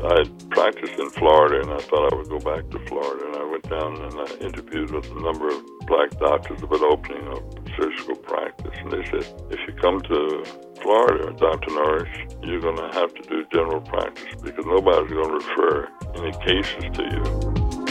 I practiced in Florida, and I thought I would go back to Florida. And I went down and I interviewed with a number of black doctors about opening up surgical practice. And they said, if you come to Florida, Dr. Norris, you're going to have to do general practice because nobody's going to refer any cases to you.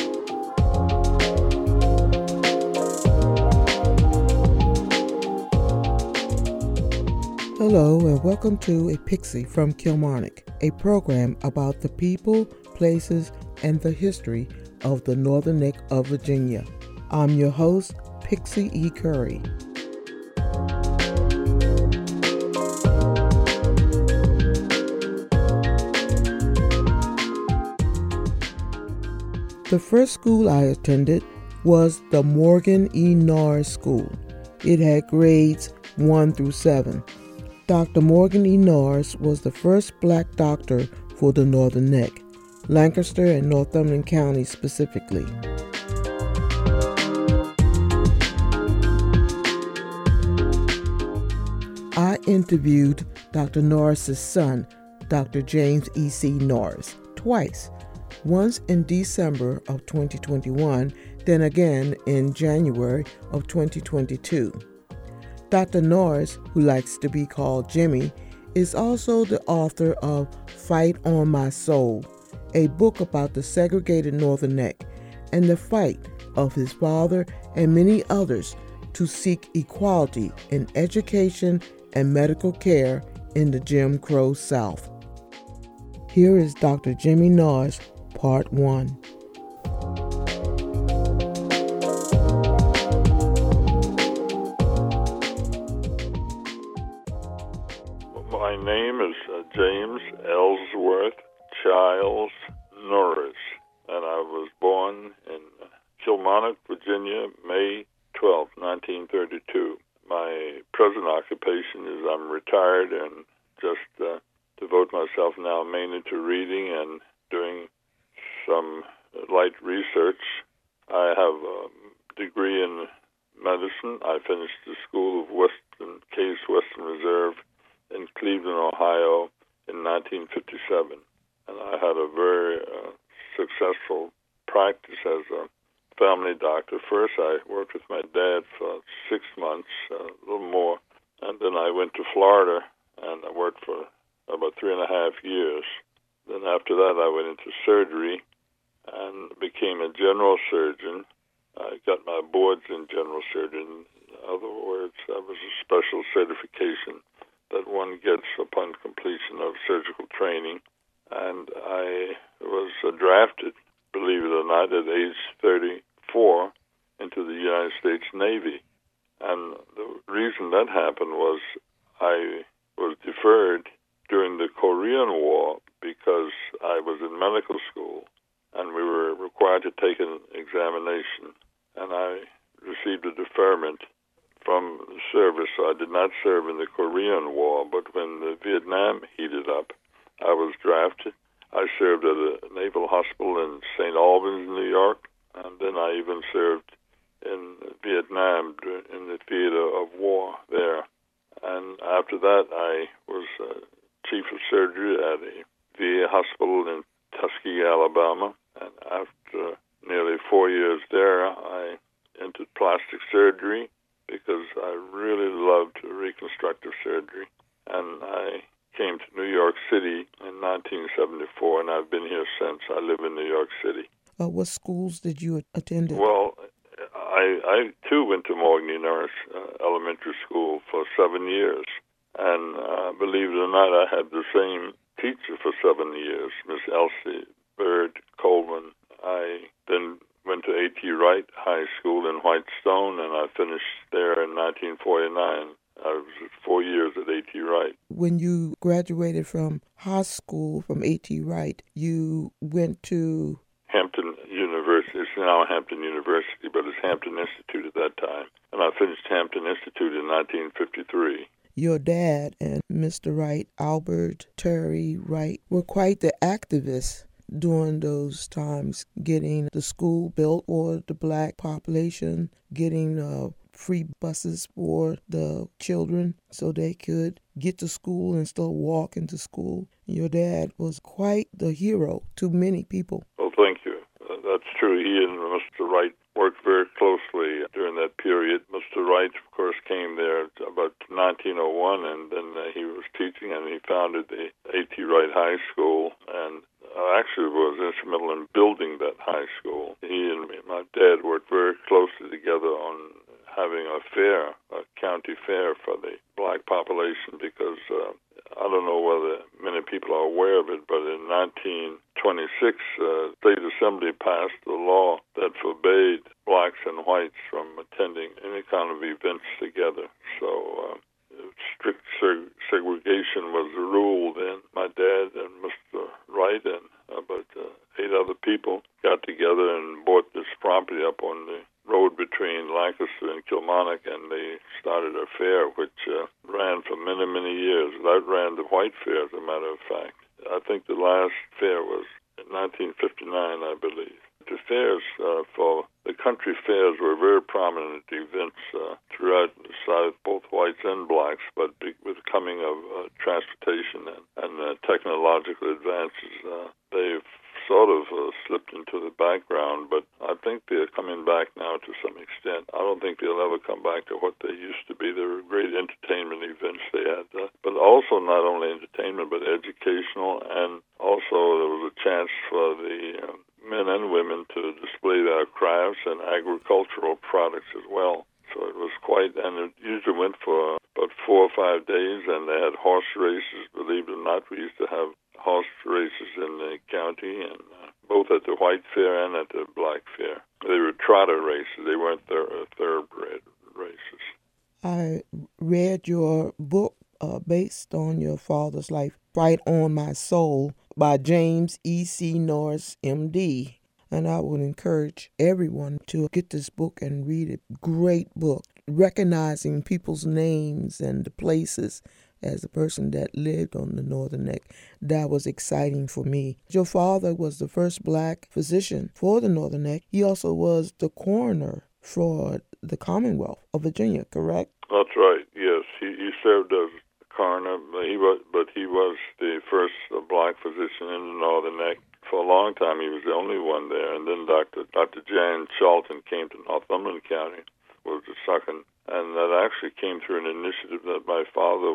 Hello and welcome to A Pixie from Kilmarnock, a program about the people, places, and the history of the Northern Neck of Virginia. I'm your host, Pixie E. Curry. The first school I attended was the Morgan E. Norris School. It had grades 1 through 7. Dr. Morgan E. Norris was the first black doctor for the Northern Neck, Lancaster and Northumberland counties specifically. I interviewed Dr. Norris's son, Dr. James E.C. Norris, twice, once in December of 2021, then again in January of 2022. Dr. Norris, who likes to be called Jimmy, is also the author of Fight on My Soul, a book about the segregated Northern Neck and the fight of his father and many others to seek equality in education and medical care in the Jim Crow South. Here is Dr. Jimmy Norris, Part 1. My name is James Ellsworth Childs Norris, and I was born in Kilmarnock, Virginia, May 12, 1932. My present occupation is I'm retired and just devote myself now mainly to reading and doing some light research. I have a degree in medicine. I finished the School of Case Western Reserve in Cleveland, Ohio in 1957. And I had a very successful practice as a family doctor. First, I worked with my dad for 6 months, a little more, and then I went to Florida and I worked for about 3.5 years. Then after that, I went into surgery and became a general surgeon. I got my boards in general surgeon. In other words, that was a special certification that one gets upon completion of surgical training. And I was drafted, believe it or not, at age 34 into the United States Navy. And the reason that happened was I was deferred during the Korean War because I was in medical school and we were required to take an examination. And I received a deferment from the service. So I did not serve in the Korean War, but when the Vietnam heated up, I was drafted. I served at a naval hospital in St. Albans, New York, and then I even served in Vietnam in the theater of war there. And after that, I was chief of surgery at a VA hospital in Tuskegee, Alabama. And after nearly 4 years there, I entered plastic surgery because I really loved reconstructive surgery. And I came to New York City in 1974, and I've been here since. I live in New York City. What schools did you attend? Well, I too went to Morgan E. Norris Elementary School for 7 years. And believe it or not, I had the same teacher for 7 years, Miss Elsie Bird Coleman. I then went to A.T. Wright High School in Whitestone, and I finished there in 1949. I was 4 years at A.T. Wright. When you graduated from high school from A.T. Wright, you went to Hampton University. It's now Hampton University, but it's Hampton Institute at that time. And I finished Hampton Institute in 1953. Your dad and Mr. Wright, Albert Terry Wright, were quite the activists during those times, getting the school built for the black population, getting free buses for the children so they could get to school and still walk into school. Your dad was quite the hero to many people. Well, thank you. That's true. He and Mr. Wright worked very closely during that period. Mr. Wright, of course, came there about 1901, and then he was teaching, and he founded the A.T. Wright High School, and actually was instrumental in building that high school. He and my dad worked very closely together on having a fair, a county fair for the black population, because I don't know whether many people are aware of it, but in 1926, State Assembly passed a law that forbade blacks and whites from attending any kind of events together. So strict segregation was the rule then. My dad and Mr. Wright and about 8 other people got together and bought this property up on the road between Lancaster and Kilmarnock, and they started a fair which ran for many, many years. That ran the White Fair, as a matter of fact. I think the last fair was in 1959, I believe. The fairs for the country fairs were very prominent events throughout the South, both whites and blacks, but with the coming of transportation and technological advances, they've sort of slipped into the background, but I think they're coming back now to some extent. I don't think they'll ever come back to what they used to be. They were great entertainment events they had, but also not only entertainment, but educational, and also there was a chance for the men and women to display their crafts and agricultural products as well. So it was quite, and it usually went for about 4 or 5 days, and they had horse races. Believe it or not, we used to have horse races in the county, and both at the White Fair and at the Black Fair. They were trotter races. They weren't thoroughbred races. I read your book based on your father's life, Right on My Soul, by James E.C. Norris, M.D., and I would encourage everyone to get this book and read it. Great book, recognizing people's names and the places. As a person that lived on the Northern Neck, that was exciting for me. Your father was the first black physician for the Northern Neck. He also was the coroner for the Commonwealth of Virginia, correct? That's right, yes. He served as coroner, but he was the first black physician in the Northern Neck. For a long time, he was the only one there, and then Dr. Jan Charlton came to Northumberland County, was the second, and that actually came through an initiative that my father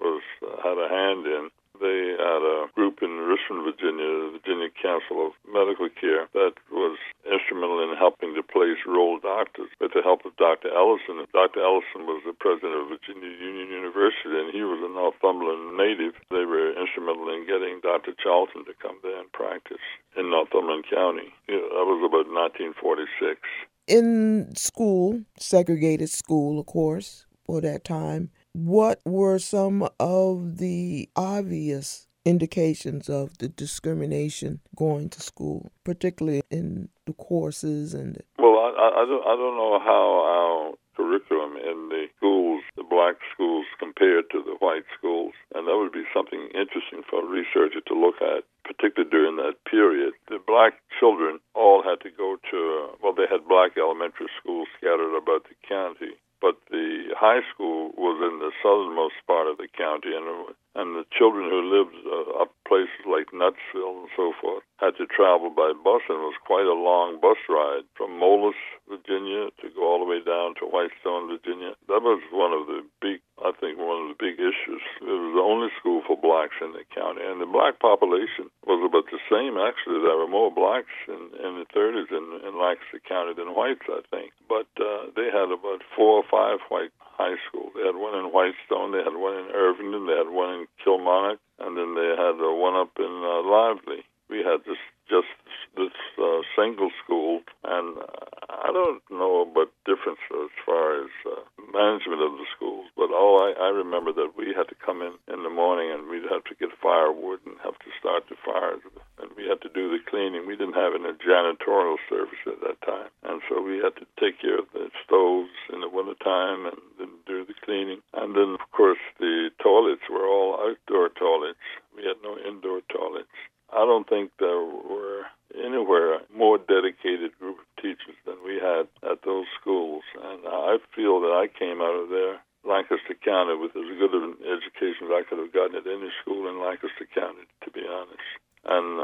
had a hand in. They had a group in Richmond, Virginia, the Virginia Council of Medical Care, that was instrumental in helping to place rural doctors with the help of Dr. Ellison. Dr. Ellison was the president of Virginia Union University, and he was a Northumberland native. They were instrumental in getting Dr. Charlton to come there and practice in Northumberland County. That was about 1946. In school, segregated school, of course, for that time, what were some of the obvious indications of the discrimination going to school, particularly in the courses? Well, I don't know how our curriculum in the schools, the black schools, compared to the white schools, and that would be something interesting for a researcher to look at, particularly during that period. The black children all had to go to, they had black elementary schools scattered about the county, but the high school was in the southernmost part of the county, and the children who lived up places like Nutsville and so forth had to travel by bus, and it was quite a long bus ride from Moelis, Virginia, to go all the way down to Whitestone, Virginia. That was one of the big issues. It was the only school for blacks in the county, and the black population was about the same. Actually, there were more blacks in the 30s in Lancaster County than whites, I think. But they had about 4 or 5 white high schools. They had one in Whitestone, they had one in Irvington, they had one in Kilmarnock, and then they had one up in Lively. We had just this single school, and I don't know about difference as far as management of the schools, but I remember that we had to come in the morning, and we'd have to get firewood and have to start the fires, and we had to do the cleaning. We didn't have any janitorial service at that time, and so we had to take care of the stoves in the wintertime and then do the cleaning. And then, of course, the toilets were all outdoor toilets. We had no indoor toilets. I don't think there were anywhere more dedicated group of teachers than we had at those schools. And I feel that I came out of there Lancaster County with as good an education as I could have gotten at any school in Lancaster County, to be honest. And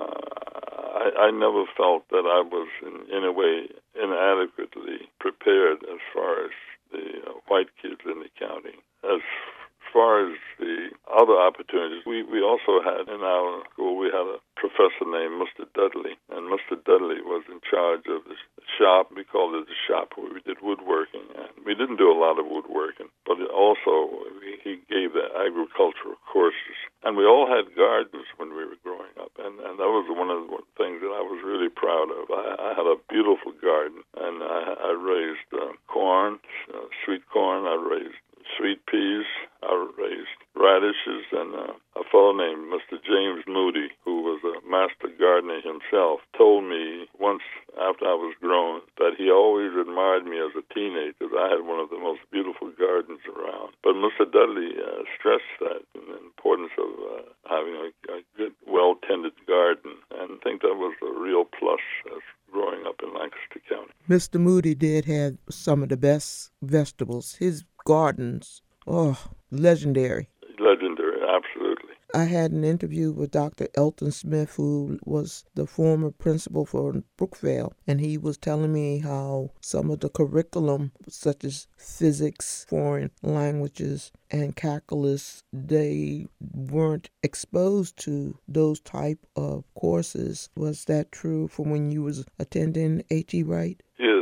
I never felt that I was in any way inadequately prepared as far as the white kids in the county. As far as the other opportunities, we also had in our school, we had a professor named Mr. Dudley, and Mr. Dudley was in charge of the shop. We called it the shop where we did woodworking. And we didn't do a lot of woodworking, but also he gave the agricultural courses. And we all had gardens when we were growing up, and that was one of the things that I was really proud of. I had a beautiful garden, and I raised corn, sweet corn. I raised sweet peas. I raised radishes, and a fellow named Mr. James Moody, who was a master gardener himself, told me once after I was grown that he always admired me as a teenager. I had one of the most beautiful gardens around. But Mr. Dudley stressed that and the importance of having a good, well-tended garden, and I think that was a real plus as growing up in Lancaster County. Mr. Moody did have some of the best vegetables. His gardens, legendary. Legendary, absolutely. I had an interview with Dr. Elton Smith, who was the former principal for Brookvale, and he was telling me how some of the curriculum, such as physics, foreign languages, and calculus, they weren't exposed to those type of courses. Was that true for when you was attending A.T. Wright? Yes.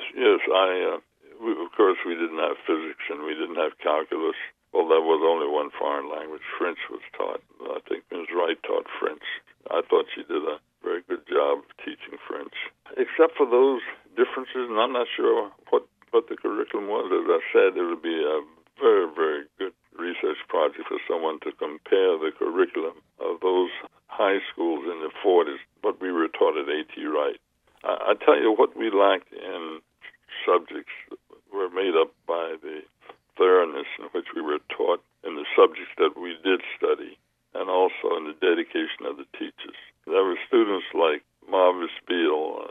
Of course, we didn't have physics and we didn't have calculus. Well, there was only one foreign language. French was taught. I think Ms. Wright taught French. I thought she did a very good job of teaching French. Except for those differences, and I'm not sure what the curriculum was. As I said, it would be a very, very good research project for someone to compare the curriculum of those high schools in the 40s, what we were taught at A.T. Wright. I tell you, what we lacked in subjects were made up by the thoroughness in which we were taught in the subjects that we did study, and also in the dedication of the teachers. There were students like Marvis Beale.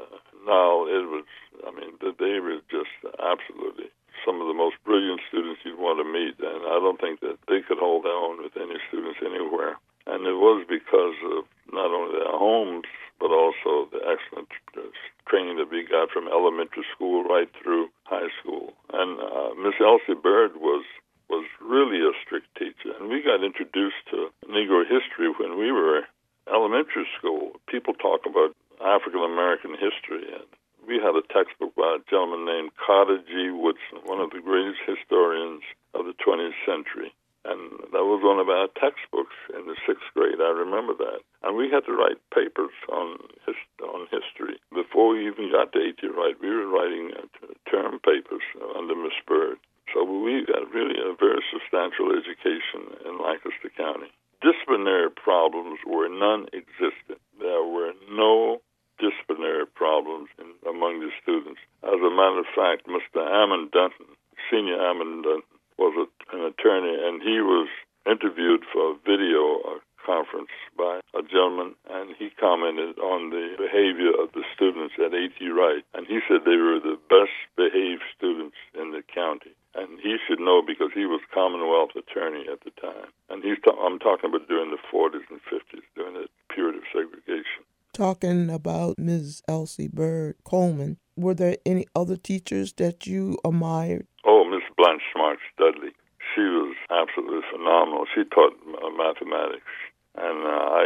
They were just absolutely some of the most brilliant students you'd want to meet, and I don't think that they could hold their own with any students anywhere. And it was because of not only their homes, but also the excellent training that we got from elementary school right through high school. And Miss Elsie Bird was really a strict teacher, and we got introduced to Negro history when we were elementary school. People talk about African American history, and we had a textbook by a gentleman named Carter G. Woodson, one of the greatest historians of the 20th century. And that was one of our textbooks in the 6th grade. I remember that. And we had to write papers on history. Before we even got to A.T. Wright, we were writing term papers under Miss Bird. So we got really a very substantial education in Lancaster County. Disciplinary problems were non-existent. There were no disciplinary problems among the students. As a matter of fact, Mr. Ammon Dunton, Senior Ammon Dunton, was an attorney, and he was interviewed for a video conference by a gentleman, and he commented on the behavior of the students at A.T. Wright, and he said they were the best behaved students in the county. And he should know because he was Commonwealth attorney at the time. And I'm talking about during the 40s and 50s, during the period of segregation. Talking about Ms. Elsie Bird Coleman, were there any other teachers that you admired? Oh, Miss Blanche Smarts Dudley. She was absolutely phenomenal. She taught mathematics, and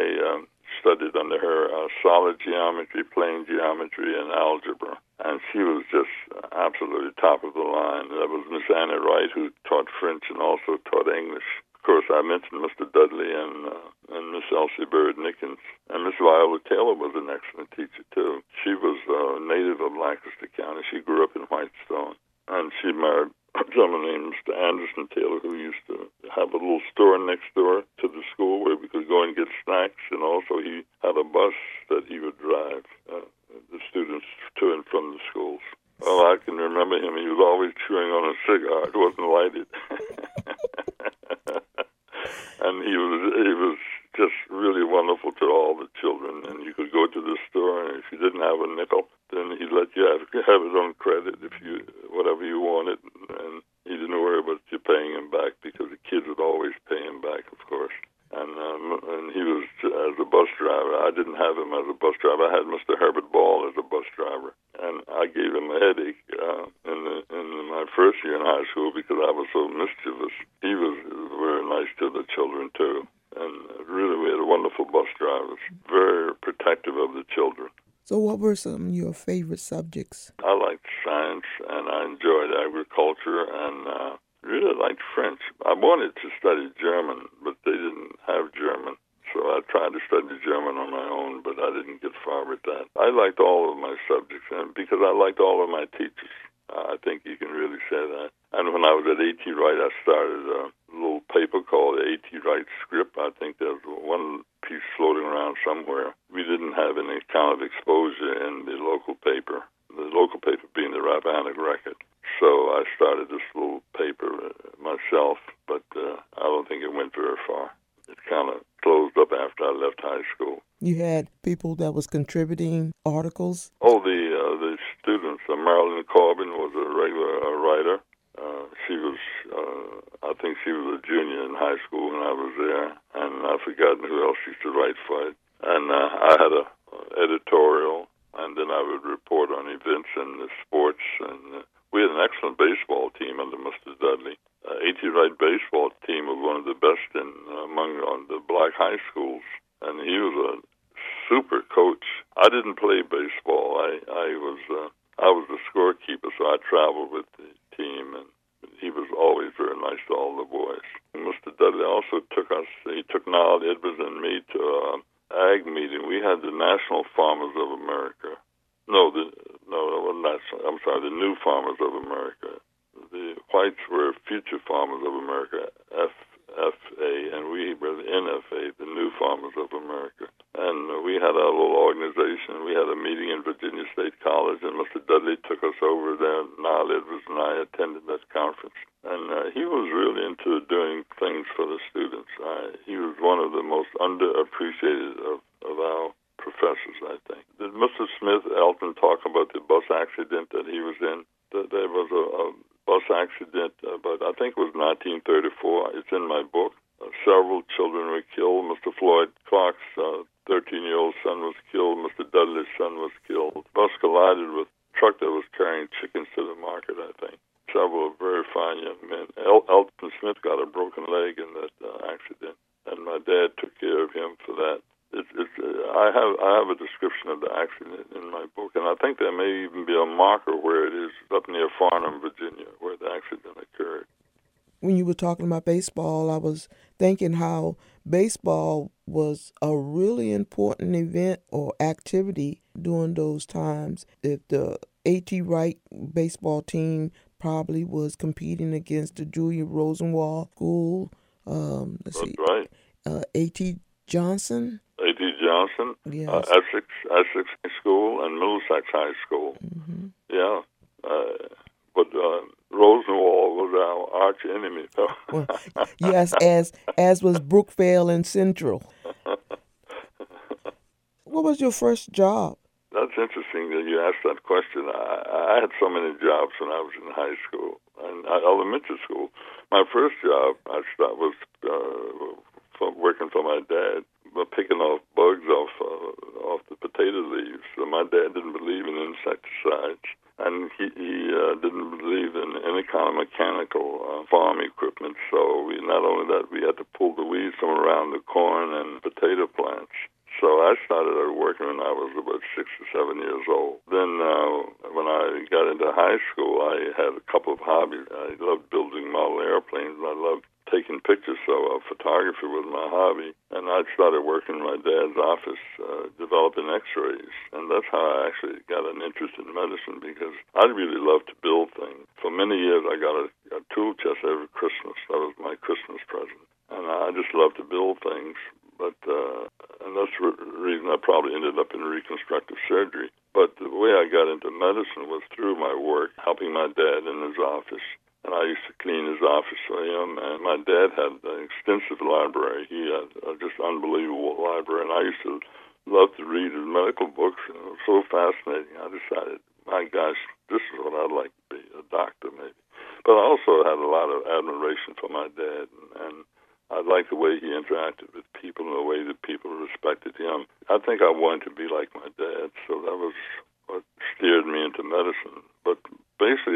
I studied under her solid geometry, plane geometry, and algebra. And she was just absolutely top of the line. There was Miss Annie Wright, who taught French and also taught English. Of course, I mentioned Mr. Dudley and Miss Elsie Bird Nickens. And Miss Viola Taylor was an excellent teacher, too. She was a native of Lancaster County. She grew up in Whitestone. And she married a gentleman named Mr. Anderson Taylor, who used to have a little store next door to the school where we could go and get snacks. And also he had a bus that he would drive the students to and from the schools. Well, I can remember him. He was always chewing on a cigar. It wasn't lighted. And he was just really wonderful to all the children. And you could go to the store, and if you didn't have a nickel, then he'd let you have it on credit if whatever you wanted. And he didn't worry about you paying first year in high school because I was so mischievous. He was very nice to the children, too. And really, we had wonderful bus drivers, very protective of the children. So what were some of your favorite subjects? I liked science, and I enjoyed agriculture, and really liked French. I wanted to study German, but they didn't have German. So I tried to study German on my own, but I didn't get far with that. I liked all of my subjects, and because I liked all of my teachers. I think you can really say that. And when I was at A.T. Wright, I started a little paper called the A.T. Wright Script. I think there's one piece floating around somewhere. We didn't have any kind of exposure in the local paper being the Rappahannock Record. So I started this little paper myself, but I don't think it went very far. It kind of closed up after I left high school. You had people that was contributing articles? Oh, the students. Marilyn Corbin was a regular writer. She was, I think she was a junior in high school when I was there, and I've forgotten who else used to write for it. And I had a editorial, and then I would report on events and the sports. And we had an excellent baseball team under Mr. Dudley. A.T. Wright baseball team was one of the best among the black high schools, and he was a super coach. I didn't play baseball. I was the scorekeeper, so I traveled with the team, and he was always very nice to all the boys. And Mr. Dudley also took Nile Edwards and me to an ag meeting. We had the National Farmers of America. The New Farmers of America. The whites were Future Farmers of America, FFA, and we were the NFA, the New Farmers of America. And we had our little organization. We had a meeting in Virginia State College, and Mr. Dudley took us over there. Nile Edwards and I attended that conference. And he was really into doing things for the students. He was one of the most underappreciated of our professors, I think. Did Mr. Smith Elton talk about the bus accident that he was in? There was a bus accident, but I think it was 1934. It's in my book. Several children were killed. Mr. Floyd Clark's 13-year-old son was killed. Mr. Dudley's son was killed. The bus collided with a truck that was carrying chickens to the market, I think. Several very fine young men. Elton Smith got a broken leg in that accident, and my dad took care of him for that. I have a description of the accident in my book, and I think there may even be a marker where it is up near Farnham, Virginia, where the accident occurred. When you were talking about baseball, I was thinking how baseball was a really important event or activity during those times. If the A.T. Wright baseball team probably was competing against the Julia Rosenwald School. That's right. A.T. Johnson. A.T. Johnson, yes. Essex High School, and Middlesex High School. Mm-hmm. Yeah. But Rosenwald was our arch enemy. Well, yes, as was Brookvale and Central. What was your first job? That's interesting that you asked that question. I had so many jobs when I was in high school and elementary school. My first job was working for my dad, picking off bugs off the potato leaves. So my dad didn't believe in insecticides, and he didn't believe in any kind of mechanical farm equipment. So not only that, we had to pull the weeds from around the corn and potato plants. So I started working when I was about 6 or 7 years old. Then when I got into high school, I had a couple of hobbies. I loved building model airplanes, and I loved taking pictures, so photography was my hobby. And I started working in my dad's office, developing x-rays. And that's how I actually got an interest in medicine, because I really loved to build things. For many years, I got a tool chest every Christmas. That was my Christmas present. And I just loved to build things. But and that's the reason I probably ended up in reconstructive surgery. But the way I got into medicine was through my work, helping my dad in his office. And I used to clean his office for him. And my dad had an extensive library. He had just unbelievable library. And I used to love to read his medical books. And it was so fascinating. I decided, my gosh, this is what I'd like to be, a doctor maybe. But I also had a lot of admiration for my dad. And I liked the way he interacted with people and the way that people respected him. I think I wanted to be like my dad. So that was what steered me into medicine. But basically, I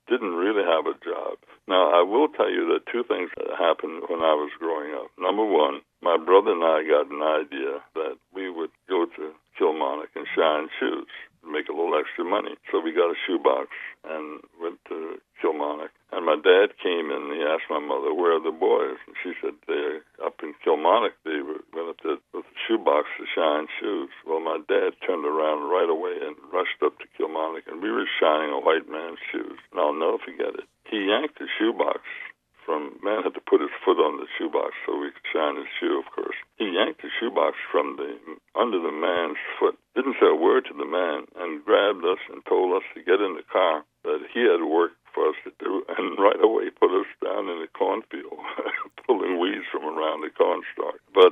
didn't really have a job. Now, I will tell you that two things happened when I was growing up. Number one, my brother and I got an idea that we would go to Kilmarnock and shine shoes, make a little extra money. So we got a shoebox and went to Kilmarnock. And my dad came in and he asked my mother, where are the boys? And she said, they're up in Kilmarnock. They went up there with a shoebox to shine shoes. Well, my dad turned around right away and rushed up to Kilmarnock, and we were shining a white man's shoes. And I'll never forget it. He yanked the shoebox from, man had to put his foot on the shoebox so we could shine his shoe, of course. He yanked the shoebox from under the man's foot, didn't say a word to the man, and grabbed us and told us to get in the car, that he had work for us to do, and right away put us down in the cornfield, pulling weeds from around the cornstalk. But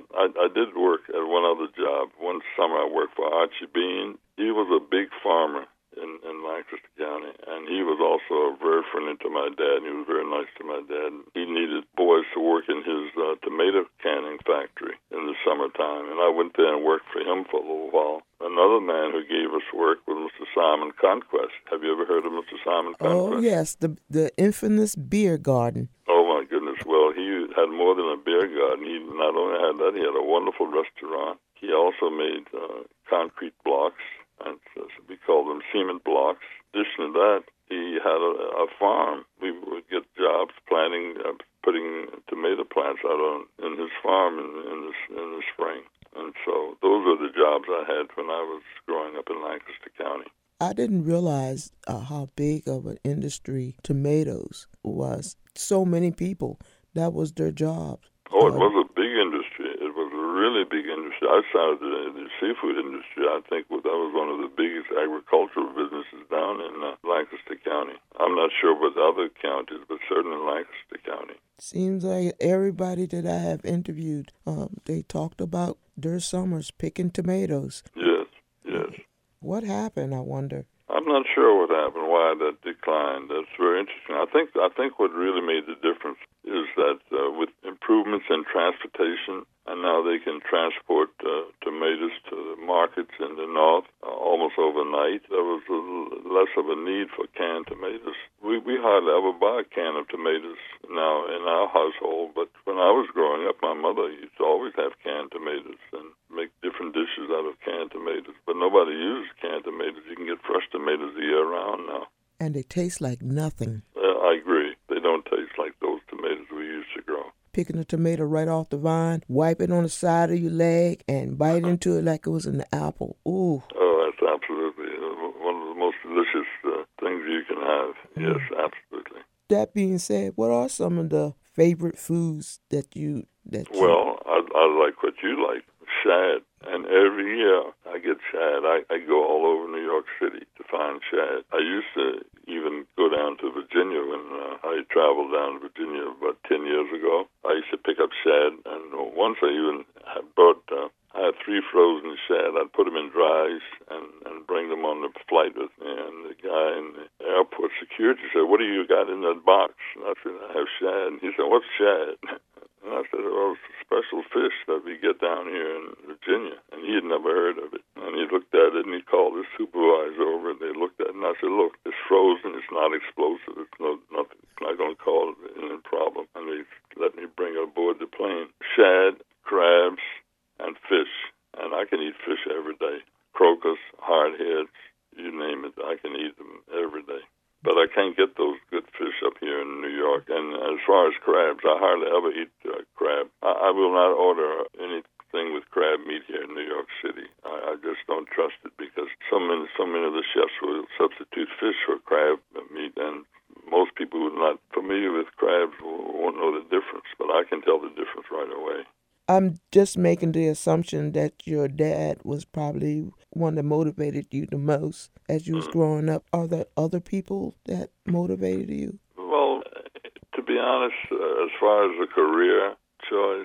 I did work at one other job. One summer I worked for Archie Bean. He was a big farmer in Lancaster County, and he was also very friendly to my dad, and he was very nice to my dad. He needed boys to work in his tomato canning factory in the summertime, and I went there and worked for him for a little while. Another man who gave us work was Mr. Simon Conquest. Have you ever heard of Mr. Simon Conquest? Oh, yes, the infamous beer garden. Oh, my goodness. Well, he had more than a beer garden. He not only had that, he had a wonderful restaurant. He also made concrete blocks, and we called them cement blocks. In addition to that, he had a farm. We would get jobs planting, putting tomato plants out in his farm in the spring. And so those are the jobs I had when I was growing up in Lancaster County. I didn't realize how big of an industry tomatoes was. So many people, that was their job. Oh, it was a big industry. It was a really big industry. Outside of the seafood industry, I think that was one of the biggest agricultural businesses down in Lancaster County. I'm not sure about the other counties, but certainly Lancaster County. Seems like everybody that I have interviewed, they talked about their summers picking tomatoes. Yes, yes. What happened, I wonder? I'm not sure what happened, why that declined. That's very interesting. I think what really made the difference is that with improvements in transportation, and now they can transport tomatoes to the markets in the north almost overnight, there was less of a need for canned tomatoes. We hardly ever buy a can of tomatoes now in our household, but when I was growing up, my mother used to always have canned tomatoes and make different dishes out of canned tomatoes. But nobody uses canned tomatoes. You can get fresh tomatoes year-round now. And they taste like nothing. I agree. They don't taste like those tomatoes we used to grow. Picking a tomato right off the vine, wipe it on the side of your leg, and bite into it like it was an apple. Ooh. Oh, that's absolutely one of the most delicious things you can have. Yes, absolutely. That being said, what are some of the favorite foods that you... Well, I like what you like, shad. And every year I get shad. I go all over New York City to find shad. I used to even go down to Virginia when I traveled down to Virginia about 10 years ago. I used to pick up shad, and once I even brought, I had 3 frozen shad. I'd put them in dry ice and bring them on the flight with me. And the guy in the airport security said, "What do you got in that box?" And I said, "I have shad." And he said, "What's shad?" And I said, "Oh, it's a special fish that we get down here in Virginia." And he had never heard of it. And he looked at it, and he called his supervisor over, and they looked at it, and I said, "Look, it's frozen. It's not explosive. It's nothing. It's not going to cause any problem." And they let me bring it aboard the plane. Shad, crabs, and fish. And I can eat fish every day. Crocus, hardheads, you name it. I can eat them every day. But I can't get those good fish up here in New York. And as far as crabs, I hardly ever eat crab. I will not order anything with crab meat here in New York City. I just don't trust it because so many of the chefs will substitute fish for crab meat, and most people who are not familiar with crabs won't know the difference. But I can tell the difference right away. I'm just making the assumption that your dad was probably one that motivated you the most as you was growing up. Are there other people that motivated you? Well, to be honest, as far as a career choice,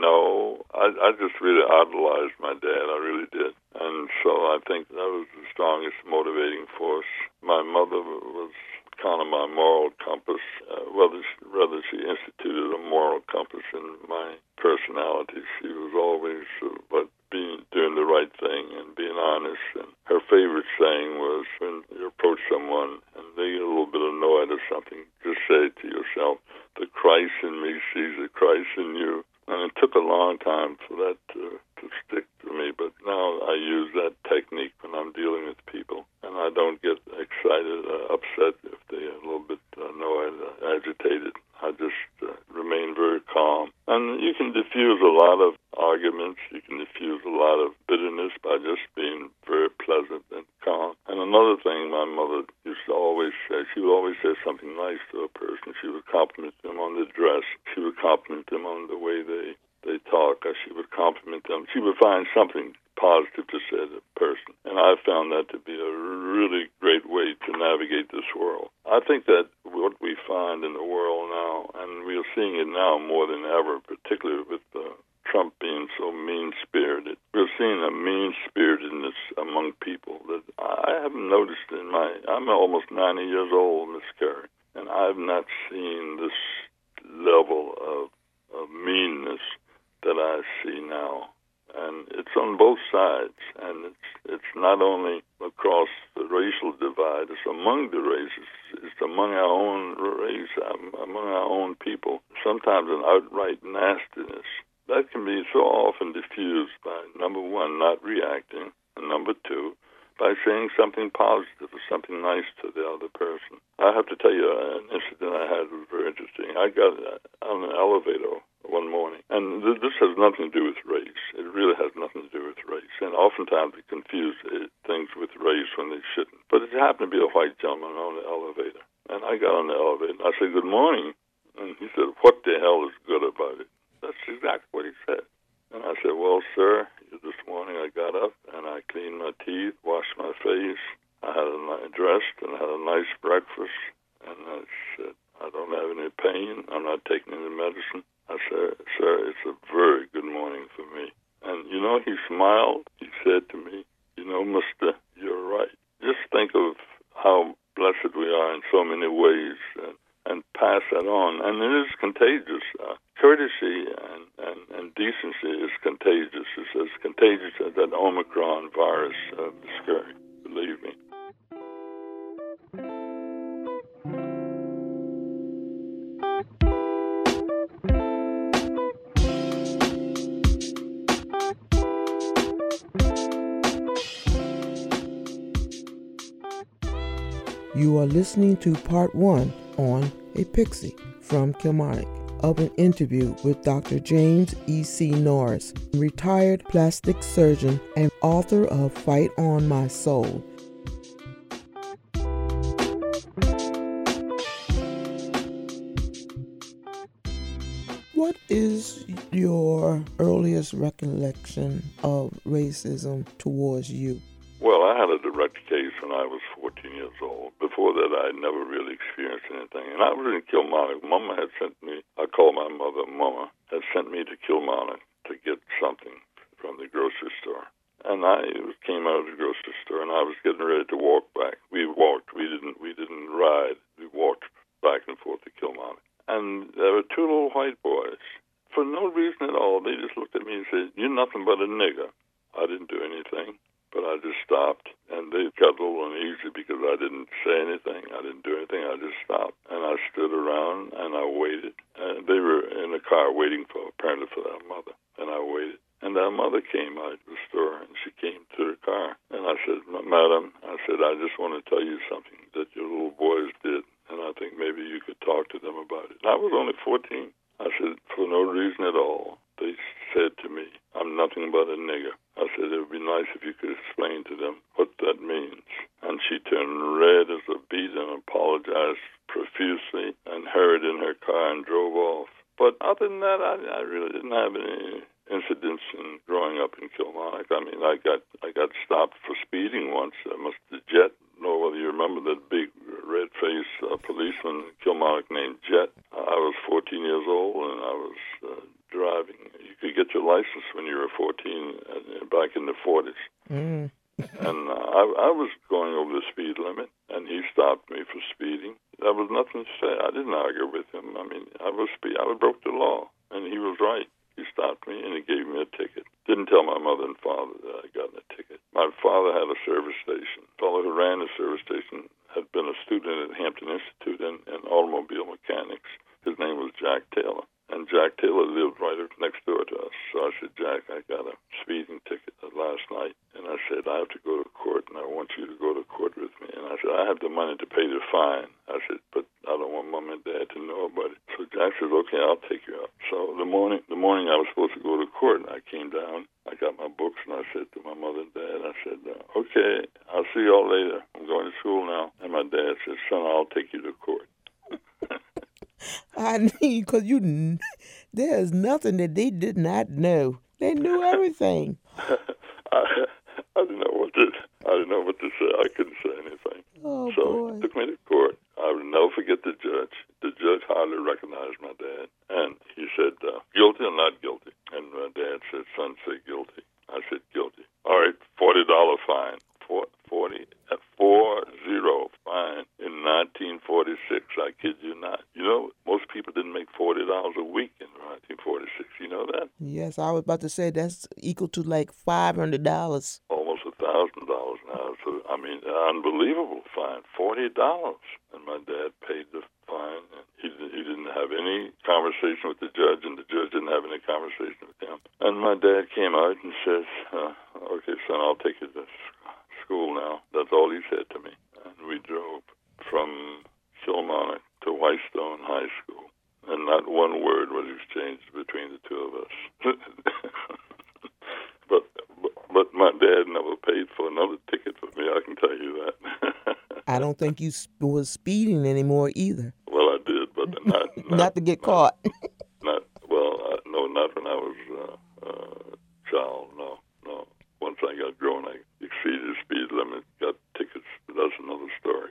no. I just really idolized my dad. I really did. And so I think that was the strongest motivating force. My mother was kind of my moral compass, whether she instituted a moral compass in my personality. She was always about doing the right thing and being honest. And her favorite saying was, when you approach someone and they get a little bit of annoyed or something, just say to yourself, the Christ in me sees the Christ in you. And it took a long time for that to stick to me, but now I use that technique when I'm dealing with people, and I don't get excited or upset if they're a little bit annoyed or agitated. I just remain very calm. And you can diffuse a lot of arguments, you can diffuse a lot of bitterness by just being very pleasant and calm. And another thing my mother used to always say, she would always say something nice to a person. She would compliment them on their dress. She would compliment them on the way they talk, or she would compliment them. She would find something positive to say to a person. And I found that to be a really great way to navigate this world. I think that what we find in the world now, and we are seeing it now more than ever, particularly with Trump being so mean-spirited, we're seeing a mean-spiritedness among people that I haven't noticed in I'm almost 90 years old, Miss Carey, and I've not seen this level of meanness that I see now. And it's on both sides, and it's not only across the racial divide, it's among the races, it's among our own race, among our own people, sometimes an outright nastiness. That can be so often diffused by, number one, not reacting, and number two, by saying something positive or something nice to the other person. I have to tell you an incident I had was very interesting. I got on an elevator one morning, and this has nothing to do with race. It really has nothing to do with race. And oftentimes we confuse things with race when they shouldn't. But it happened to be a white gentleman on the elevator. And I got on the elevator, and I said, "Good morning." And he said, "What the hell is good about it?" That's exactly what he said. And I said, "Well, sir, this morning I got up and I cleaned my teeth, washed my face. I had dressed and I had a nice breakfast. And I said, I don't have any pain. I'm not taking any medicine." I said, "Sir, it's a very good morning for me." And, he smiled. He said to me, "Mister, you're right. Just think of how blessed we are in so many ways and pass that on." And it is contagious. Courtesy and decency is contagious. It's as contagious as that Omicron virus, scary, believe me. You are listening to part 1 on A Pixie from Kilmarnock of an interview with Dr. James E.C. Norris, retired plastic surgeon and author of Fight On My Soul. What is your earliest recollection of racism towards you? Well, I had a direct case when I was 14 years old. Before that, I had never really experienced anything. And I was in Kilmarnock. Mama had sent me, I call my mother Mama, had sent me to Kilmarnock to get something from the grocery store. And I came out of the grocery store, and I was getting ready to walk back. We walked. We didn't ride. We walked back and forth to Kilmarnock. And there were two little white boys. For no reason at all, they just looked at me and said, "You're nothing but a nigger." I didn't do anything. But I just stopped, and they got a little uneasy because I didn't say anything. I didn't do anything. I just stopped, and I stood around, and I waited. And they were in the car waiting apparently for their mother, and I waited. And their mother came out of the store, and she came to the car. And I said, "Madam," I said, "I just want to tell you something that your little boys did, and I think maybe you could talk to them about it." And I was only 14. I said, for no reason at all, they said to me, "I'm nothing but a nigger." I said, "It would be nice if you could explain to them what that means." And she turned red as a beet and apologized profusely and hurried in her car and drove off. But other than that, I really didn't have any incidents in growing up in Kilmarnock. I mean, I got stopped for speeding once. Mr. Jet, know whether you remember that big red-faced policeman in Kilmarnock named Jet. I was 14 years old, and I was driving. You could get your license when you were 14 back in the 40s. And I was going over the speed limit, and he stopped me for speeding. There was nothing to say. I didn't argue with him. I mean, I broke the law, and he was right. He stopped me, and he gave me a ticket. Didn't tell my mother and father that I got a ticket. My father had a service station. The fellow who ran the service station had been a student at Hampton Institute in automobile mechanics. His name was Jack Taylor. And Jack Taylor lived right next door to us. So I said, Jack, I got a speeding ticket last night. And I said, I have to go to court, and I want you to go to court with me. And I said, I have the money to pay the fine. I said, but I don't want Mom and Dad to know about it. So Jack says, okay, I'll take you out. So the morning I was supposed to go to court, I came down. I got my books, and I said to my mother and dad, I said, okay, I'll see y'all later. I'm going to school now. And my dad said, son, I'll take you to court. I need, because there's nothing that they did not know. They knew everything. I didn't know what to say. I couldn't say anything. Oh, so boy. He took me to court. I will never forget the judge. The judge hardly recognized my dad. And he said, guilty or not guilty? And my dad said, son, say guilty. I said, guilty. All right, $40 fine. 40 fine in 1946. I kid you not. You know, most people didn't make $40 a week in 1946. You know that? Yes, I was about to say that's equal to like $500. Almost $1,000 now. So, I mean, unbelievable fine. $40. And my dad paid the fine. And he didn't have any conversation with the judge, and the judge didn't have any conversation with him. And my dad came out and says, okay, son, I'll take you to school now. That's all he said to me. And we drove from Kilmarnock to Whitestone High School. And not one word was exchanged between the two of us. But my dad never paid for another ticket for me, I can tell you that. I don't think you was speeding anymore either. Well, I did, but not to get caught. No, not when I was a child, no. Once I got grown, I exceeded the speed limit, got tickets, but that's another story.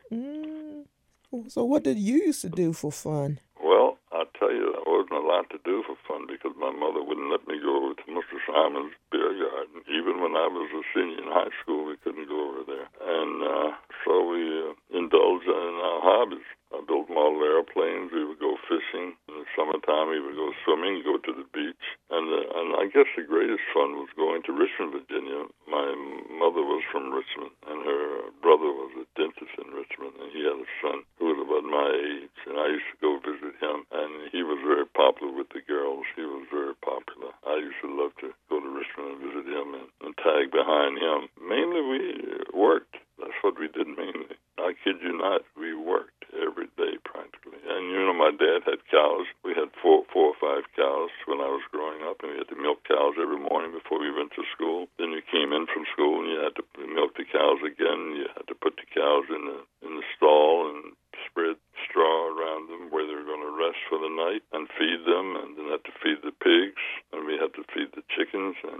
So what did you used to do for fun? Well, I'll tell you, there wasn't a lot to do for fun because my mother wouldn't let me go over to Mr. Simon's beer garden. Even when I was a senior in high school, we couldn't go over there. And so we indulged in our hobbies. I built model airplanes. We would go fishing. In the summertime, we would go swimming, go to the beach. And I guess the greatest fun was going to Richmond, Virginia. My mother was from Richmond, and her brother was a dentist in Richmond, and he had a son who was about my age. And I used to go visit him, and he was very popular with the girls. He was very popular. I used to love to go to Richmond and visit him and tag behind him. Mainly we worked. That's what we did mainly. I kid you not, we worked every day practically. And you know, my dad had cows. We had four or five cows when I was growing up, and we had to milk cows every morning before we went to school. Then you came in from school and you had to milk the cows again. You had to put the cows in the stall and spread straw around them where they were going to rest for the night and feed them, and then had to feed the pigs, and we had to feed the chickens, and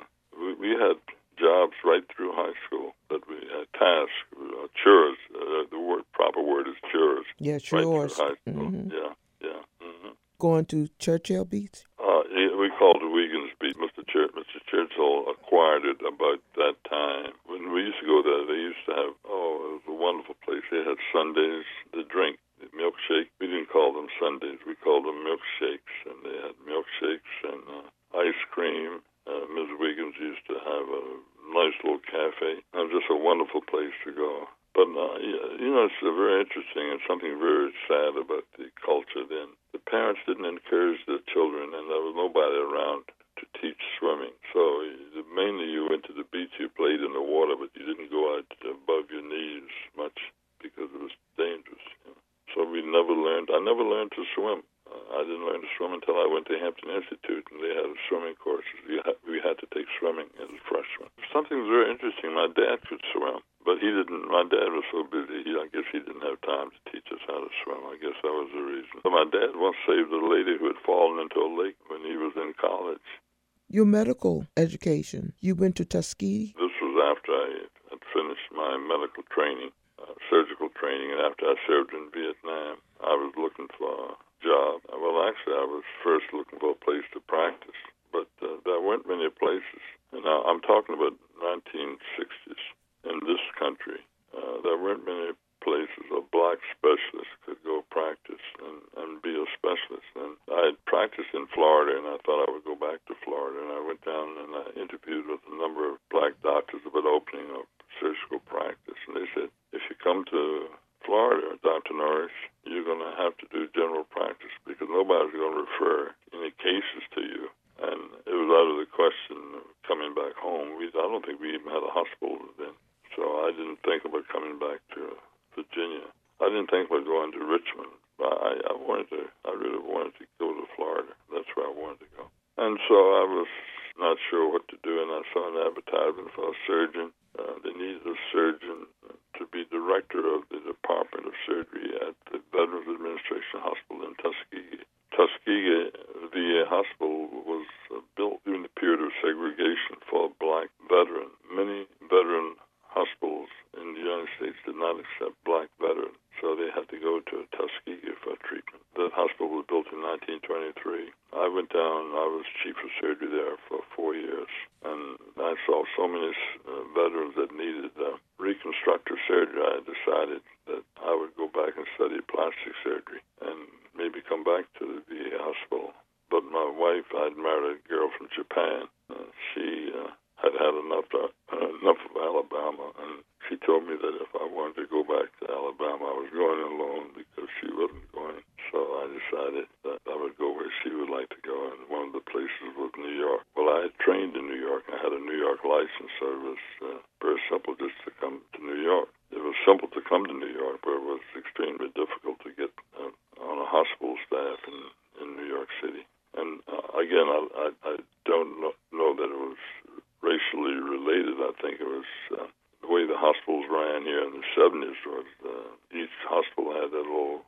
we had jobs right through high school that we had tasks, chores. The proper word is chores. Yeah, chores. Right through high school. Mm-hmm. Yeah. Going to Churchill Beach? We called it Wiegand's Beach. Mr. Churchill acquired it about that time. When we used to go there, they used to have, it was a wonderful place. They had Sundays to drink, the milkshake. We didn't call them Sundays. We called them milkshakes. And they had milkshakes and ice cream. Ms. Wiggins used to have a nice little cafe. It was just a wonderful place to go. But, it's very interesting and something very sad about the culture then. The parents didn't encourage their children, and there was nobody around to teach swimming. So mainly you went to the beach, you played in the water, but you didn't go out above your knees much because it was dangerous. So I never learned to swim. I didn't learn to swim until I went to Hampton Institute, and they had swimming courses. We had to take swimming as a freshman. Something very interesting. My dad could swim, but he didn't. My dad was so busy, I guess he didn't have time to teach us how to swim. I guess that was the reason. But my dad once saved a lady who had fallen into a lake when he was in college. Your medical education, you went to Tuskegee? This was after I had finished my medical training, surgical training, and after I served in Vietnam. I was looking for a job. Well, actually, I was first looking for a place to practice, but there weren't many places. And now I'm talking about 1960s in this country. There weren't many places a black specialist could go practice and be a specialist. And I had practiced in Florida, and I thought I would go back to Florida. And I went down and I interviewed with a number of black doctors about opening up surgical practice. And they said, if you come to Florida, Dr. Norris, you're going to have to do general practice because nobody's going to refer any cases to you. And it was out of the question coming back home. I don't think we even had a hospital then. So I didn't think about coming back to Virginia. I didn't think about going to Richmond. But I really wanted to go to Florida. That's where I wanted to go. And so I was not sure what to do, and I saw an advertisement for a surgeon. They needed a surgeon to be director of the Department of Surgery at the Veterans Administration Hospital in Tuskegee. Tuskegee VA Hospital was built during the period of segregation for black veterans. Many veteran hospitals in the United States did not accept black veterans, so they had to go to Tuskegee for treatment. That hospital was built in 1923. I went down, I was chief of surgery there for 4 years, and I saw so many veterans that needed reconstructive surgery. I decided that I would go back and study plastic surgery and maybe come back to the VA hospital. But my wife, I'd married a girl from Japan. She had had enough of Alabama, and she told me that if I wanted to go back to Alabama, I was going alone because she wasn't going. So I decided that I would go where she would like to go, and one of the places was New York. Well, I had trained in New York. I had a New York license, so it was very simple just to come to New York. It was simple to come to New York, but it was extremely difficult to get on a hospital staff in New York City. And again, I don't know that it was racially related. I think it was the way the hospitals ran here in the 70s was each hospital had that little...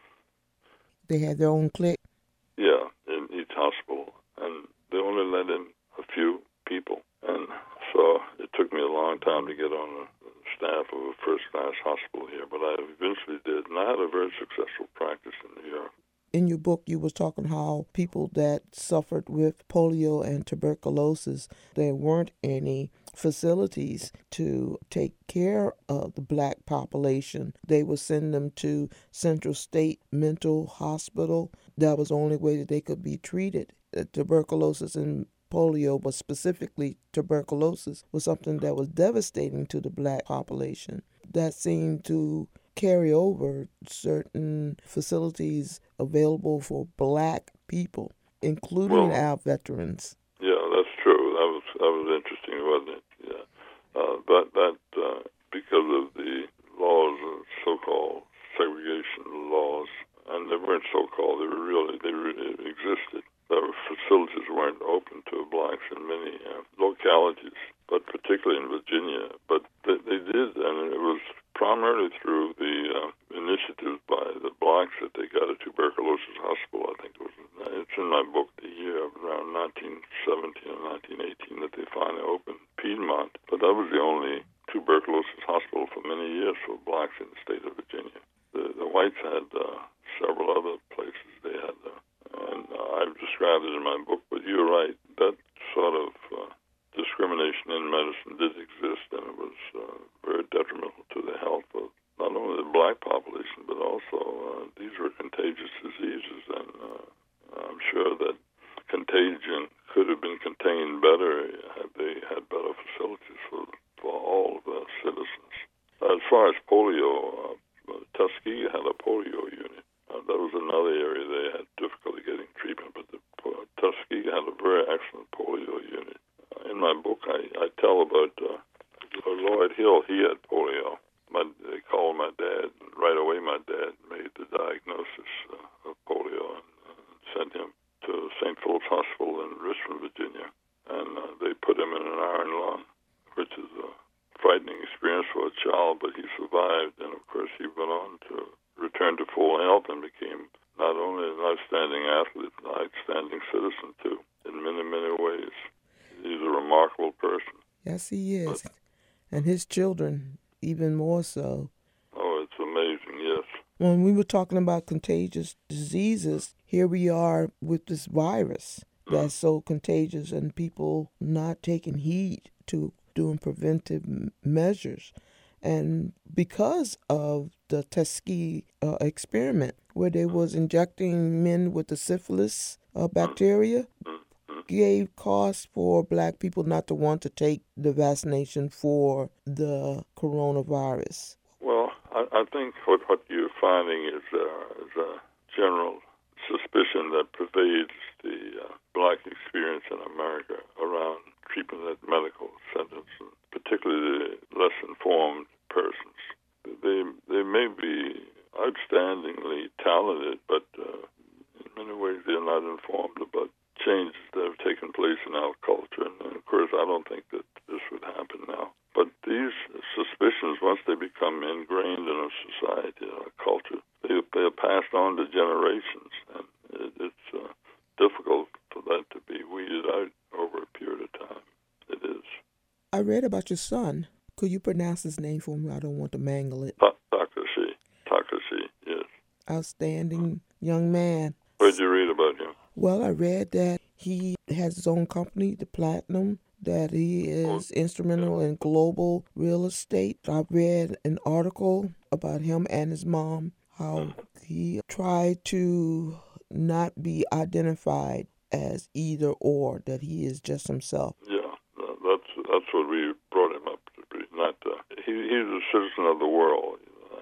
They had their own clique? Yeah, in each hospital. And they only let in a few people. And so it took me a long time to get on the staff of a first-class hospital here, but I eventually did. And I had a very successful practice in New York. In your book, you was talking how people that suffered with polio and tuberculosis, there weren't any facilities to take care of the black population. They would send them to Central State Mental Hospital. That was the only way that they could be treated. Tuberculosis and polio, but specifically tuberculosis, was something that was devastating to the black population. That seemed to carry over certain facilities available for black people, including our veterans. Yeah, that's true. That was interesting, wasn't it? Yeah, that because of the laws, so-called segregation laws, and they weren't so-called. They really existed. There were facilities weren't open to blacks in many localities, but particularly in Virginia. But they did, and it was primarily through the initiatives by the blacks that they got a tuberculosis hospital. I think it's in my book, the year of around 1917 or 1918 that they finally opened Piedmont. But that was the only tuberculosis hospital for many years for blacks in the state of Virginia. The whites had several other places they had, and I've described it in my book. But you're right, that sort of discrimination in medicine did exist, and it was very detrimental to the health of not only the black population, but also these were contagious diseases, and I'm sure that contagion could have been contained better had they had better facilities for all of the citizens. As far as polio, Tuskegee had a polio unit. That was another area they had difficulty getting treatment, but Tuskegee had a very excellent polio unit. In my book, I tell about Lloyd Hill. He had polio. They called my dad. Right away, my dad made the diagnosis of polio and sent him to St. Philip's Hospital in Richmond, Virginia. And they put him in an iron lung, which is a frightening experience for a child, but he survived. And, of course, he went on to return to full health and became not only an outstanding athlete, an outstanding citizen, too, in many, many ways. He's a remarkable person. Yes, he is. And his children, even more so. Oh, it's amazing, yes. When we were talking about contagious diseases, here we are with this virus that's so contagious and people not taking heed to doing preventive measures. And because of the Tuskegee experiment, where they was injecting men with the syphilis bacteria, gave cause for black people not to want to take the vaccination for the coronavirus. Well, I think what you're finding is a general suspicion that pervades the black experience in America around treatment at medical centers, and particularly the less informed persons. They may be outstandingly talented, but in many ways they're not informed about changes that have taken place in our culture. And of course, I don't think that this would happen now. But these suspicions, once they become ingrained in a society, in a culture, they're passed on to generations, and it's difficult for that to be weeded out over a period of time. It is. I read about your son. Could you pronounce his name for me? I don't want to mangle it. Takashi. Takashi, yes. Outstanding young man. What did you read about him? Well, I read that he has his own company, the Platinum, that he is instrumental in global real estate. I read an article about him and his mom, how he tried to not be identified as either or, that he is just himself. Yeah, that's what we brought him up to be. Not he's a citizen of the world,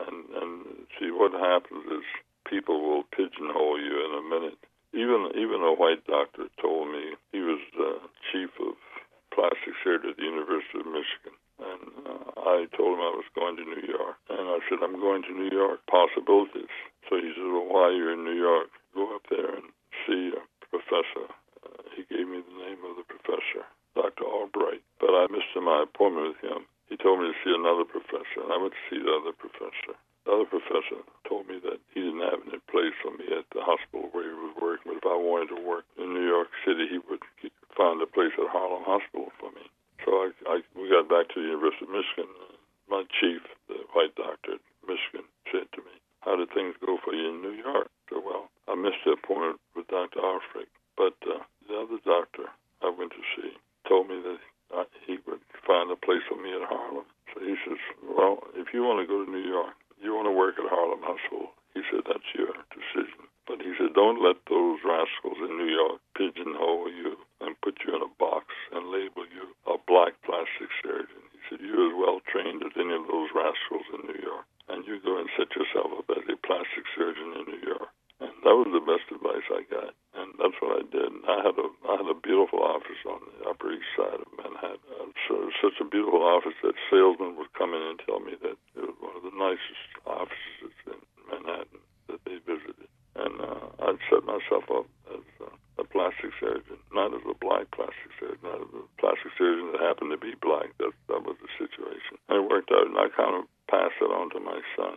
and see what happens is people will pigeonhole you in a minute. Even a white doctor told me, he was chief of plastic surgery at the University of Michigan, and I told him I was going to New York, and I said, I'm going to New York, possibilities. So he said, well, while you're in New York, go up there and see a professor. He gave me the name of the professor, Dr. Albright, but I missed my appointment with him. He told me to see another professor, and I went to see the other professor. The other professor told me that he didn't have any place for me at the hospital where he was working, but if I wanted to work in New York City, he would find a place at Harlem Hospital for me. So we got back to the University of Michigan. My chief, the white doctor at Michigan, said to me, how did things go for you in New York? So, well, I missed the appointment with Dr. Alfred, but the other doctor I went to see told me that he would find a place for me at Harlem. So he says, well, if you want to go to New York, you want to work at Harlem Hospital, he said, that's your decision. But he said, don't let those rascals in New York pigeonhole you and put you in a box and label you a black plastic surgeon. He said, you're as well trained as any of those rascals in New York, and you go and set yourself up as a plastic surgeon in New York. And that was the best advice I got, and that's what I did. And I had a beautiful office on the Upper East Side of Manhattan. So it was such a beautiful office that salesmen would come in and tell me that it was one of the nicest offices in Manhattan that they visited. And I'd set myself up as a plastic surgeon, not as a black plastic surgeon, not as a plastic surgeon that happened to be black. That was the situation. And it worked out, and I kind of passed it on to my son.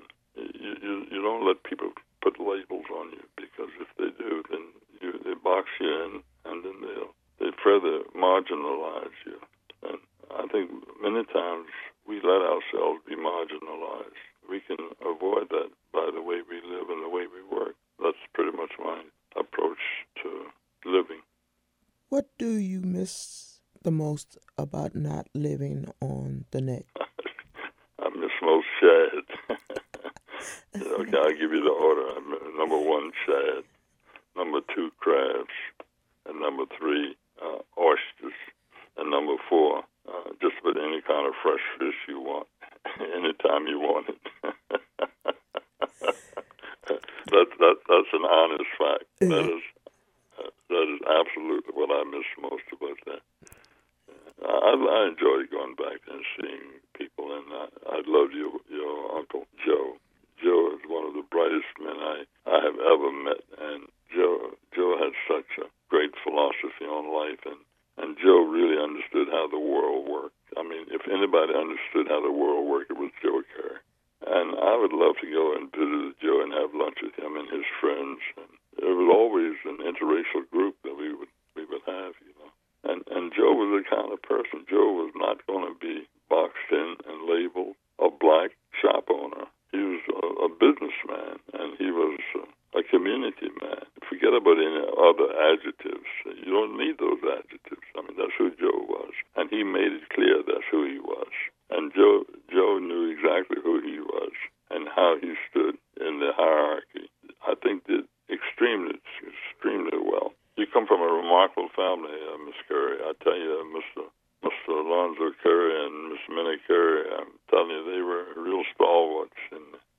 You don't let people put labels on you, because if they do, then they box you in, and then they further marginalize you. And I think many times we let ourselves be marginalized. We can avoid that by the way we live and the way we work. That's pretty much my approach to living. What do you miss the most about not living on the neck? I miss most shad. Okay, I'll give you the order. Number 1, shad. Number 2, crabs. And number 3, oysters. And number 4, just about any kind of fresh fish you want, anytime you want it. That's an honest fact. That is absolutely what I miss most about that. I enjoyed going back and seeing people, and I loved your Uncle Joe. Joe is one of the brightest men I have ever met, and Joe had such a great philosophy on life, and Joe really understood how the world worked. I mean, if anybody understood how the world worked, it was Joe Kerr. And I would love to go and visit Joe and have lunch with him and his friends. And it was always an interracial group that we would have, you know. And Joe was the kind of person. Joe was not going to be boxed in and labeled a black shop owner. He was a businessman, and he was a community man. Forget about any other adjectives. You don't need those adjectives. I mean, that's who Joe was. And he made it clear that's who he was. And Joe knew exactly who he was and how he stood in the hierarchy. I think did extremely well. You come from a remarkable family, Miss Curry. I tell you, Mr. Alonzo Curry and Miss Minnie Curry, I'm telling you, they were real stalwarts in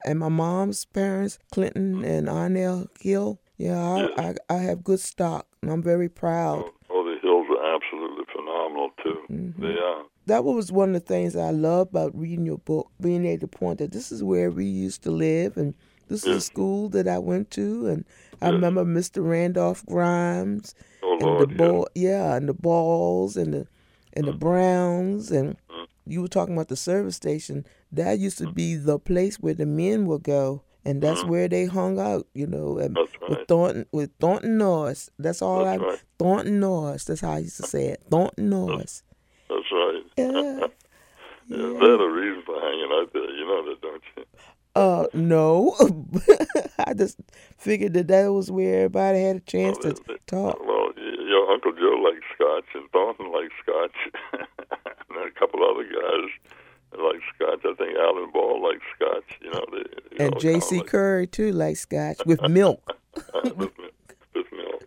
and my mom's parents, Clinton and Arnell Hill. Yeah, Yes. I have good stock, and I'm very proud. Oh, the hills are absolutely phenomenal, too. They are. That was one of the things I love about reading your book, being able to point that this is where we used to live, and this is a Yes. school that I went to, and I Yes. remember Mr. Randolph Grimes, Oh, and Lord, and the Balls, and the Browns, and Mm. you were talking about the service station. That used to be the place where the men would go, and that's Mm. where they hung out, and That's with right. Thornton Norris. That's all That's right. Thornton Norris. That's how I used to say it. Thornton Norris. That's right. Yeah. Yeah, Yeah. they had a reason for hanging out there. You know that, don't you? No. I just figured that was where everybody had a chance to talk. Well, your Uncle Joe likes Scotch, and Thornton likes Scotch, and a couple other guys like Scotch. I think Alan Ball likes Scotch. They And all J.C. Curry, too, likes Scotch with milk. with milk.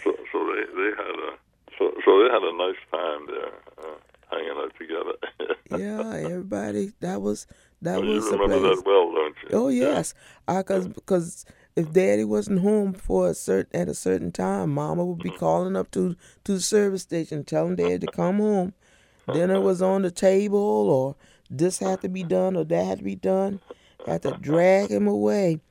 So they had a nice time there, hanging out together. Yeah, everybody. That was You the remember place. that well, don't you? Oh yes, because if Daddy wasn't home at a certain time, Mama would be calling up to the service station, telling Dad to come home. Dinner was on the table, or this had to be done, or that had to be done. Had to drag him away.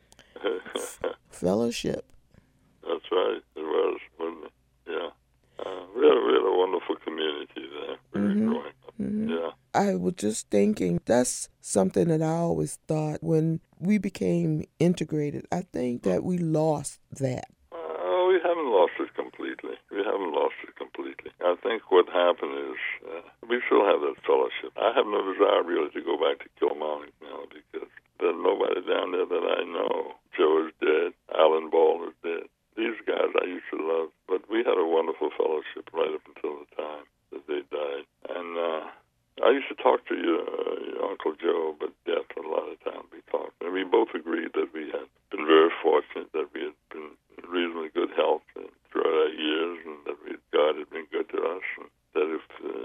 Fellowship. That's right. It was, wasn't it? Yeah. We had a wonderful community there. We were growing up. Yeah. I was just thinking that's something that I always thought when we became integrated. I think that we lost that. We haven't lost it completely. I think what happened is we still have that fellowship. I have no desire really to go back to Kilmarnock now because there's nobody down there that I know. Joe is dead. Alan Ball is dead. These guys I used to love, but we had a wonderful fellowship right up until the time that they died. And I used to talk to your Uncle Joe, but death a lot of times we talked. And we both agreed that we had been very fortunate that we had been in reasonably good health throughout our years, and that God had been good to us, and that if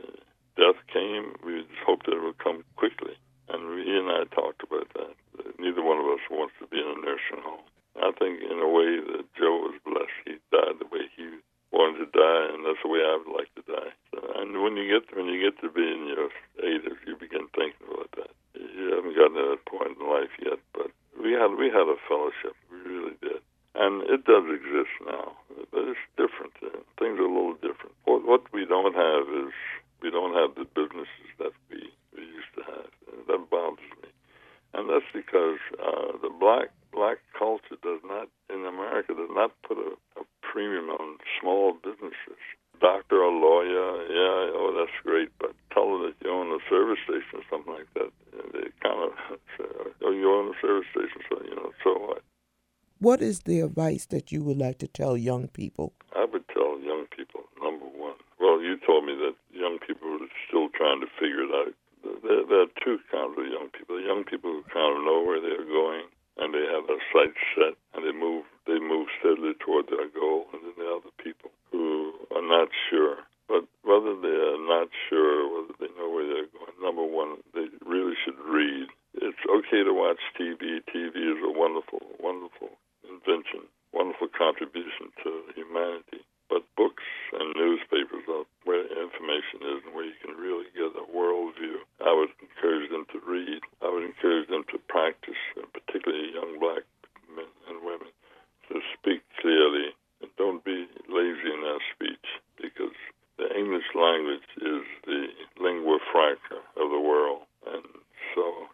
death came, we just hoped that it would come quickly. And he and I talked about that. Neither one of us wants to be in a nursing home. I think in a way that Joe was blessed. He died the way he wanted to die, and that's the way I would like to die. And when you get to be in your 80s, you begin thinking about that. You haven't gotten to that point in life yet, but we had a fellowship. We really did, and it does exist now. But it's different. Things are a little different. What we don't have is we don't have the businesses that we used to have. That bothers me, and that's because the black culture in America does not put a premium on small businesses. Doctor or lawyer, that's great, but tell them that you own a service station or something like that. They kind of say, oh, you own a service station, so what? What is the advice that you would like to tell young people? I would tell young people, number one. Well, you told me that young people are still trying to figure it out. There are two kinds of young people. Young people who kind of know where they're going, and they have their sights set, and they move steadily toward their goal. And then there are other people who are not sure. But whether they are not sure, whether they know where they're going, number one, they really should read. It's okay to watch TV. TV is a wonderful, wonderful invention, wonderful contribution to humanity. But books and newspapers are where information is and where you can really get a worldview. I would encourage them to read. I would encourage them to practice, and particularly young black men and women, to speak clearly and don't be lazy in their speech, because the English language is the lingua franca of the world. And so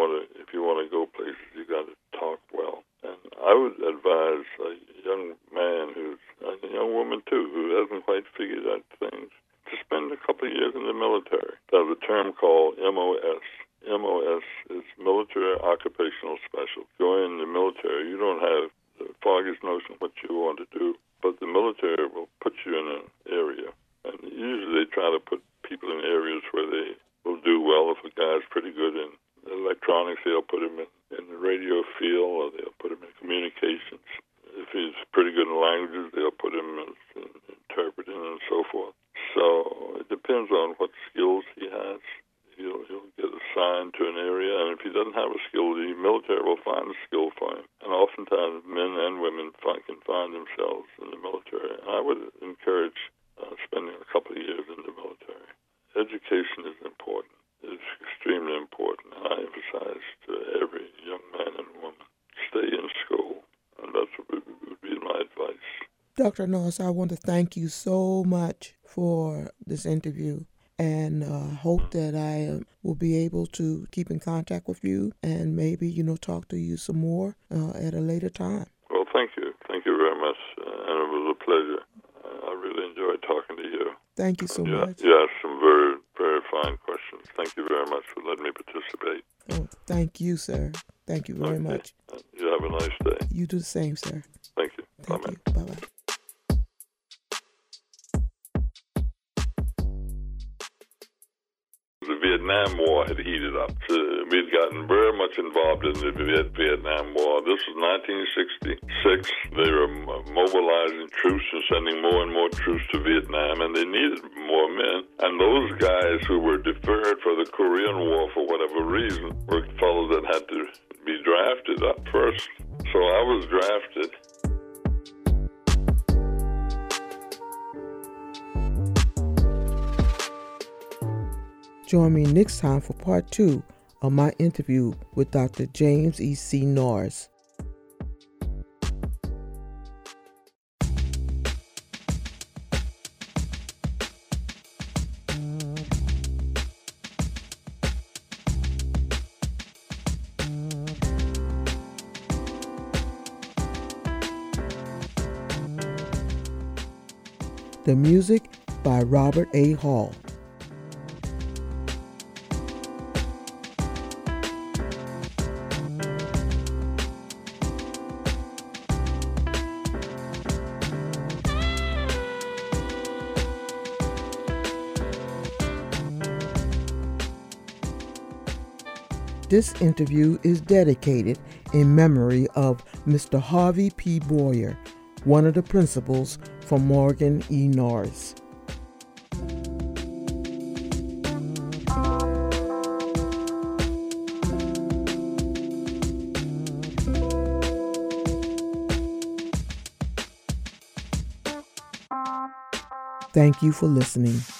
if you want to go places, you got to talk well. And I would advise a young man and a young woman too, who hasn't quite figured out things, to spend a couple of years in the military. There's a term called MOS. MOS is Military Occupational Special. Go in the military, you don't have the foggiest notion what you want to do, but the military will put you in an area. And usually they try to put people in areas where they will do well. If a guy's pretty good in electronics, they'll put him in the radio field, or they'll put him in communications. If he's pretty good in languages, they'll put him in interpreting and so forth. So it depends on what skills he has. He'll get assigned to an area, and if he doesn't have a skill, the military will find a skill for him. And oftentimes men and women can find themselves in the military. And I would encourage spending a couple of years in the military. Education is important. It's extremely important. And I emphasize to every young man and woman, stay in school. And that's what would be my advice. Dr. Norris, I want to thank you so much for this interview, and hope that I will be able to keep in contact with you and maybe, talk to you some more at a later time. Well, thank you. Thank you very much. And it was a pleasure. I really enjoyed talking to you. Thank you so much. You asked some very, very fine questions. Thank you very much for letting me participate. Oh, thank you, sir. Thank you very much. You have a nice day. You do the same, sir. Thank you. Thank you. Bye-bye. The Vietnam War had heated up. We'd gotten very much involved in the Vietnam War. This was 1966. They were mobilizing troops and sending more and more troops to Vietnam, and they needed more men. And those guys who were deferred for the Korean War for whatever reason were fellows that had to be drafted up first. So I was drafted. Join me next time for part 2 of my interview with Dr. James E.C. Norris. The music by Robert A. Hall. This interview is dedicated in memory of Mr. Harvey P. Boyer, one of the principals from Morgan E. Norris. Thank you for listening.